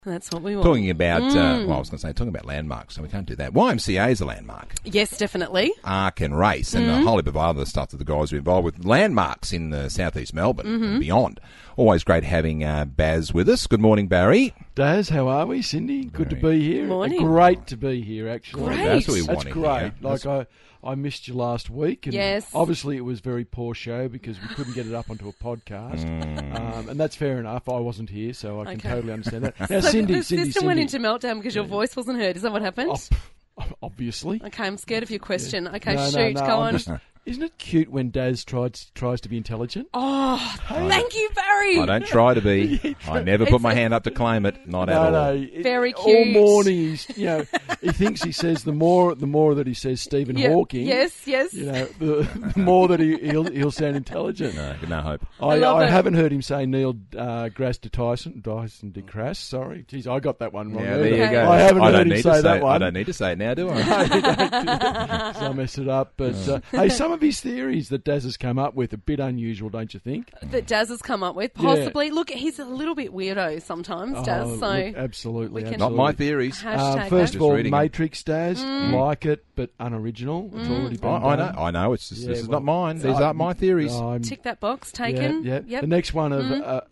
That's what we want. Talking about, talking about landmarks, so we can't do that. YMCA is a landmark. Yes, definitely. Arc and race, and a whole heap of other stuff that the guys are involved with. Landmarks in southeast Melbourne and beyond. Always great having Baz with us. Good morning, Barry. Daz, how are we? Cindy, good to be here. Morning. Great to be here, actually. Great. That's what we want That's to great. hear. Like I missed you last week, and Yes. obviously it was a very poor show because we couldn't get it up onto a podcast, and that's fair enough. I wasn't here, so I can totally understand that. Now, So Cindy, the system Cindy, went into meltdown because your voice wasn't heard. Is that what happened? obviously. Okay, I'm scared of your question. Okay, No, shoot, no, go I'm on. just- Isn't it cute when Daz tries to be intelligent? Oh, thank you, Barry. I don't try to be. I never put my hand up to claim it. Not at all. Very All cute. morning, he thinks he says the more that he says Stephen Yeah, Hawking. Yes. The more that he'll sound intelligent. No hope. I love I it. haven't heard him say Neil deGrasse Tyson deGrasse. Sorry, geez, I got that one wrong. Yeah, there you Okay. go. I haven't heard don't him need say to that it. one. I don't need to say it now, do I? So I messed it up. But hey, some of his theories that Daz has come up with a bit unusual, don't you think? That Daz has come up with, possibly. Look, he's a little bit weirdo sometimes, Daz. Oh, So look, absolutely, we can- Not my theories. hashtag First that. of all, reading 'em. Matrix Daz, like it, but unoriginal. It's already been I done. know. I know. It's just, Yeah, this is well, not mine. These aren't my theories. Tick that box. Taken. Yeah. Yep. The next one of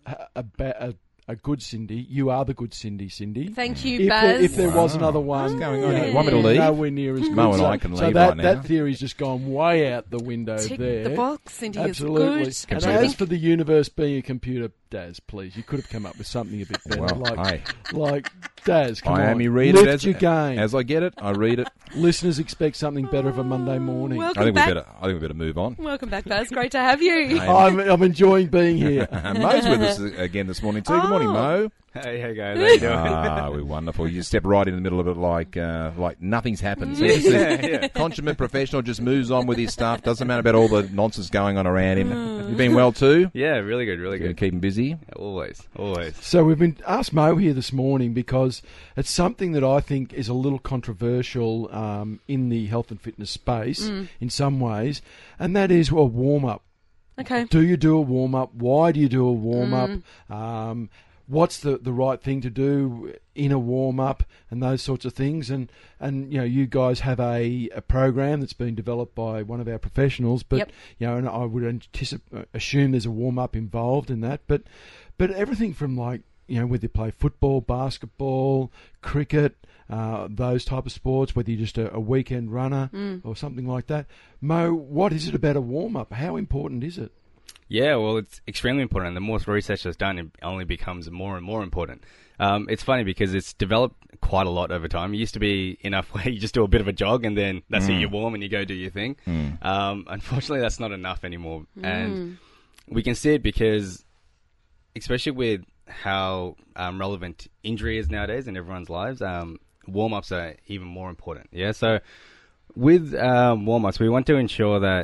a good Cindy. You are the good Cindy. Thank you, If Baz. there was another one, What's going on Yeah. here? You want me to leave? nowhere near as good. Mo and I can so leave that, right now. that theory's just gone way out the window Tick there. the box. Cindy Absolutely. is good. And And I as think for the universe being a computer, Daz, please, you could have come up with something a bit better. Well, like Daz, come on. I read it Lift your game. as I get it. I read it. Listeners expect something better of a Monday morning. welcome I think back. we better move on. Welcome back, Baz. Great to have you. I'm enjoying being here. Mo's with us again this morning too. Good morning, Mo. Hey guys, how you doing? We're wonderful. You step right in the middle of it like nothing's happened. See, this is consummate professional, just moves on with his stuff. Doesn't matter about all the nonsense going on around him. You've been well too? Yeah, really good, really good. Keep him busy? Always. So we've been asked Mo here this morning because it's something that I think is a little controversial in the health and fitness space in some ways, and that is a warm-up. Okay. Do you do a warm-up? Why do you do a warm-up? What's the right thing to do in a warm-up and those sorts of things? And you guys have a program that's been developed by one of our professionals, but Yep. and I would assume there's a warm-up involved in that. But everything from whether you play football, basketball, cricket, those type of sports, whether you're just a weekend runner or something like that. Mo, what is it about a warm-up? How important is it? Yeah, well, it's extremely important. The more research that's done, it only becomes more and more important. It's funny because it's developed quite a lot over time. It used to be enough where you just do a bit of a jog and then that's it, you're warm and you go do your thing. Unfortunately, that's not enough anymore. And we can see it because, especially with how relevant injury is nowadays in everyone's lives, warm-ups are even more important. Yeah, so with warm-ups, we want to ensure that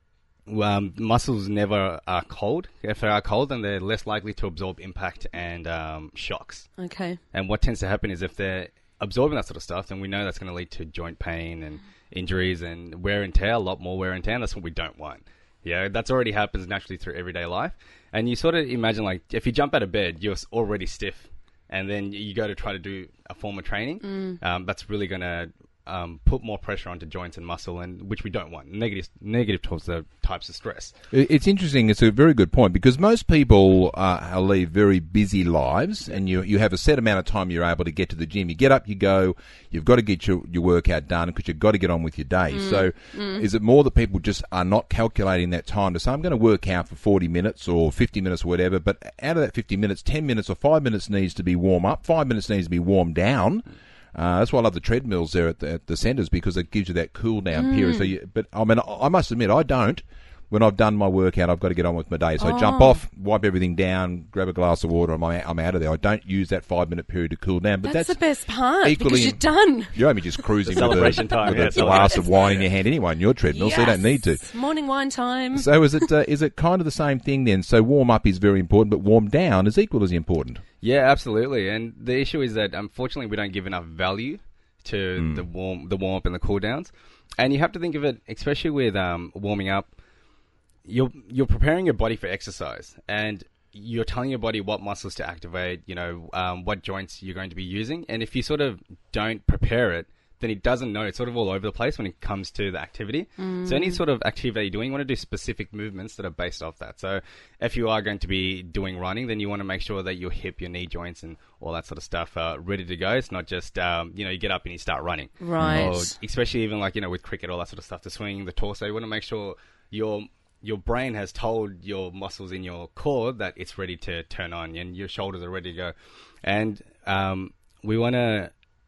muscles never are cold. If they are cold, then they're less likely to absorb impact and shocks. Okay. And what tends to happen is if they're absorbing that sort of stuff, then we know that's going to lead to joint pain and injuries and wear and tear, a lot more wear and tear, and that's what we don't want. Yeah, that's already happens naturally through everyday life. And you sort of imagine, like, if you jump out of bed, you're already stiff, and then you go to try to do a form of training, that's really going to put more pressure onto joints and muscle, and which we don't want. Negative towards the types of stress. It's interesting. It's a very good point because most people lead very busy lives, and you have a set amount of time you're able to get to the gym. You get up, you go. You've got to get your workout done because you've got to get on with your day. So, is it more that people just are not calculating that time to say, I'm going to work out for 40 minutes or 50 minutes or whatever, but out of that 50 minutes, 10 minutes or 5 minutes needs to be warm up, 5 minutes needs to be warmed down. That's why I love the treadmills there at the centres because it gives you that cool down period. So, but I mean, I must admit, I don't. When I've done my workout, I've got to get on with my day. So I jump off, wipe everything down, grab a glass of water, and I'm out of there. I don't use that 5 minute period to cool down. But That's the best part equally because you're done. You're only just cruising Celebration with time, a yeah, glass of wine in your hand anyway on your treadmill, so you don't need to. Morning wine time. So is it kind of the same thing then? So warm up is very important, but warm down is equal as important. Yeah, absolutely. And the issue is that unfortunately we don't give enough value to the warm up and the cool downs. And you have to think of it, especially with warming up, you're preparing your body for exercise. And you're telling your body what muscles to activate, what joints you're going to be using. And if you sort of don't prepare it, then it doesn't know. It's sort of all over the place when it comes to the activity. So any sort of activity you're doing, you want to do specific movements that are based off that. So if you are going to be doing running, then you want to make sure that your hip, your knee joints and all that sort of stuff are ready to go. It's not just, you get up and you start running. Right. Or especially even like, with cricket, all that sort of stuff, the swinging, the torso, you want to make sure your brain has told your muscles in your core that it's ready to turn on and your shoulders are ready to go. And we want to...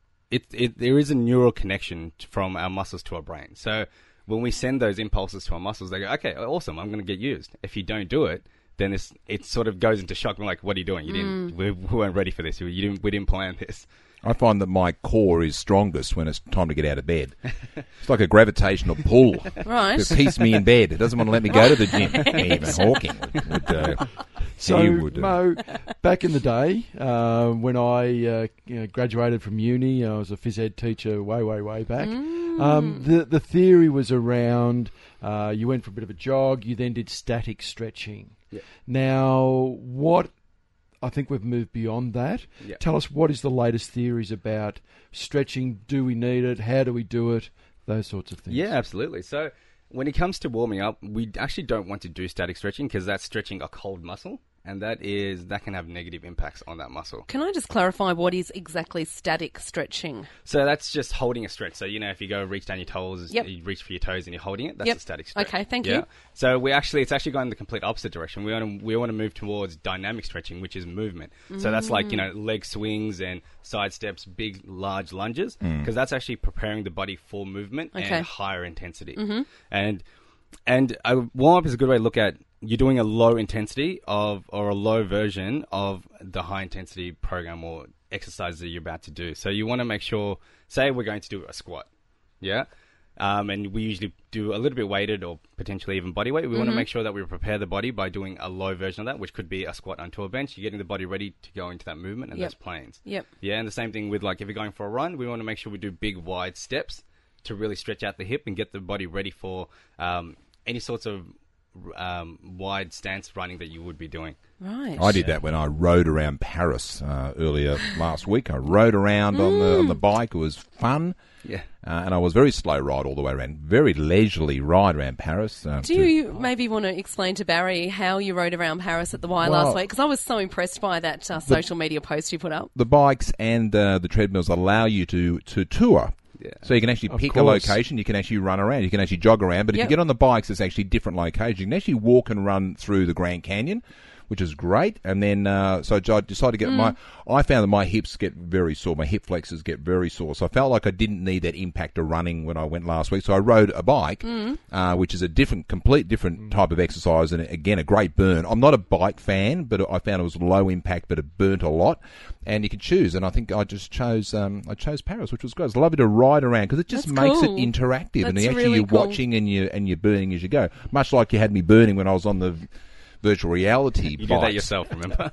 there is a neural connection from our muscles to our brain. So when we send those impulses to our muscles, they go, okay, awesome, I'm going to get used. If you don't do it, then it sort of goes into shock. We're like, what are you doing? We weren't ready for this. We didn't plan this. I find that my core is strongest when it's time to get out of bed. It's like a gravitational pull. Right. It keeps me in bed. It doesn't want to let me go to the gym. Even Hawking would So, he would, Mo, back in the day, when I graduated from uni, I was a phys ed teacher way back. The theory was around you went for a bit of a jog, you then did static stretching. Yep. Now, I think we've moved beyond that. Yep. Tell us, what is the latest theories about stretching? Do we need it? How do we do it? Those sorts of things. Yeah, absolutely. So when it comes to warming up, we actually don't want to do static stretching because that's stretching a cold muscle, and that can have negative impacts on that muscle. Can I just clarify what is exactly static stretching? So that's just holding a stretch. So, if you go reach down your toes, Yep. you reach for your toes and you're holding it, that's a static stretch. Okay, thank you. So it's actually going the complete opposite direction. We want to move towards dynamic stretching, which is movement. So that's like, leg swings and side steps, big, large lunges, because that's actually preparing the body for movement and higher intensity. And a warm-up is a good way to look at, you're doing a low intensity or a low version of the high intensity program or exercise that you're about to do. So you want to make sure, say we're going to do a squat, and we usually do a little bit weighted or potentially even body weight. We want to make sure that we prepare the body by doing a low version of that, which could be a squat onto a bench. You're getting the body ready to go into that movement, and that's planes. Yep. Yeah, and the same thing with if you're going for a run, we want to make sure we do big, wide steps to really stretch out the hip and get the body ready for any sorts of wide stance running that you would be doing. Right. I did that when I rode around Paris earlier last week. I rode around on the bike. It was fun. Yeah. And I was very slow ride all the way around. Very leisurely ride around Paris. Do you maybe want to explain to Barry how you rode around Paris at the Y last week? Because I was so impressed by that social media post you put up. The bikes and the treadmills allow you to tour. Yeah. So you can actually pick a location, you can actually run around, you can actually jog around, but if you get on the bikes, it's actually different locations. You can actually walk and run through the Grand Canyon, which is great. And then, so I decided to get I found that my hips get very sore, my hip flexors get very sore. So I felt like I didn't need that impact of running when I went last week. So I rode a bike, which is a complete different type of exercise. And again, a great burn. I'm not a bike fan, but I found it was low impact, but it burnt a lot. And you can choose, and I think I just chose Paris, which was great. It's lovely to ride around because it just makes it interactive, and actually you're watching and you're burning as you go, much like you had me burning when I was on the virtual reality. You did that yourself, remember?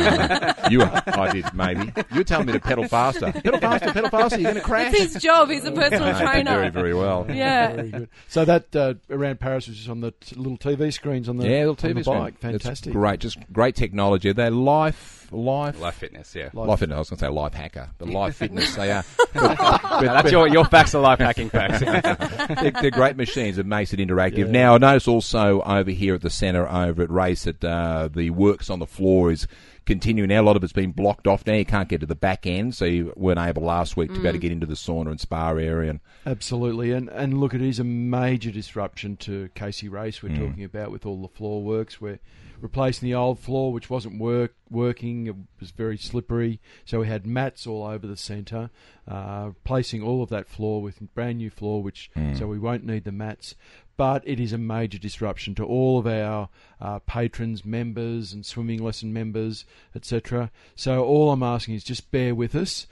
I did, maybe. You were telling me to pedal faster. Pedal faster, you're going to crash. It's his job. He's a personal trainer. Very, very well. Yeah. Very good. So that around Paris was just on the little TV screens on the, little TV screen. bike. Fantastic. It's great. Just great technology. They're life Fitness, yeah. Life Fitness. I was going to say Life Hacker, but Life Fitness, they are. That's your facts are life hacking facts. They're great machines. It makes it interactive. Yeah. Now, I notice also over here at the centre, over at Race, that the works on the floor is continuing now. A lot of it's been blocked off now. You can't get to the back end, so you weren't able last week to be able to get into the sauna and spa area. Absolutely. And look, it is a major disruption to Casey Race we're talking about with all the floor works. We're replacing the old floor, which wasn't working. It was very slippery. So we had mats all over the centre, replacing all of that floor with brand new floor, so we won't need the mats. But it is a major disruption to all of our patrons, members and swimming lesson members, etc. So all I'm asking is just bear with us.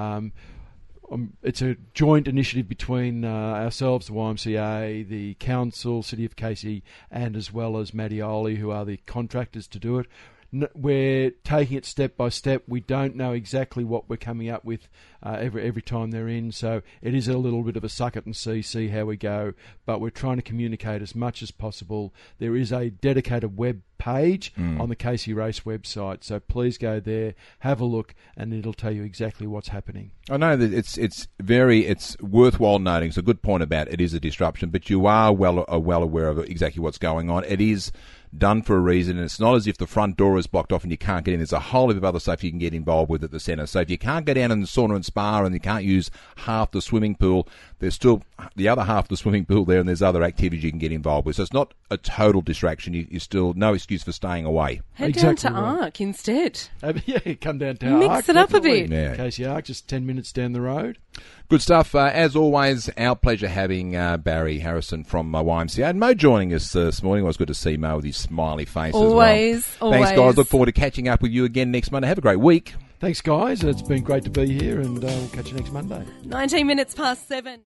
It's a joint initiative between ourselves, the YMCA, the Council, City of Casey, and as well as Mattioli, who are the contractors to do it. We're taking it step by step. We don't know exactly what we're coming up with every time they're in, so it is a little bit of a suck it and see how we go, but we're trying to communicate as much as possible. There is a dedicated web page on the Casey Race website. So please go there, have a look, and it'll tell you exactly what's happening. I know that it's worthwhile noting. It's a good point about it is a disruption, but you are well aware of exactly what's going on. It is done for a reason, and it's not as if the front door is blocked off and you can't get in. There's a whole heap of other stuff you can get involved with at the centre. So if you can't go down in the sauna and spa and you can't use half the swimming pool, there's still the other half of the swimming pool there, and there's other activities you can get involved with. So it's not a total distraction. You still no excuse for staying away. Head down to Arc instead. Yeah, come down to Mix Arc. it up a definitely. bit. Yeah. Casey Arc, just 10 minutes down the road. Good stuff. As always, our pleasure having Barry Harrison from YMCA. And Mo joining us this morning. It was good to see Mo with his smiley face Always, as well. Thanks, guys. Look forward to catching up with you again next Monday. Have a great week. Thanks, guys. It's been great to be here, and we'll catch you next Monday. 19 minutes past 7.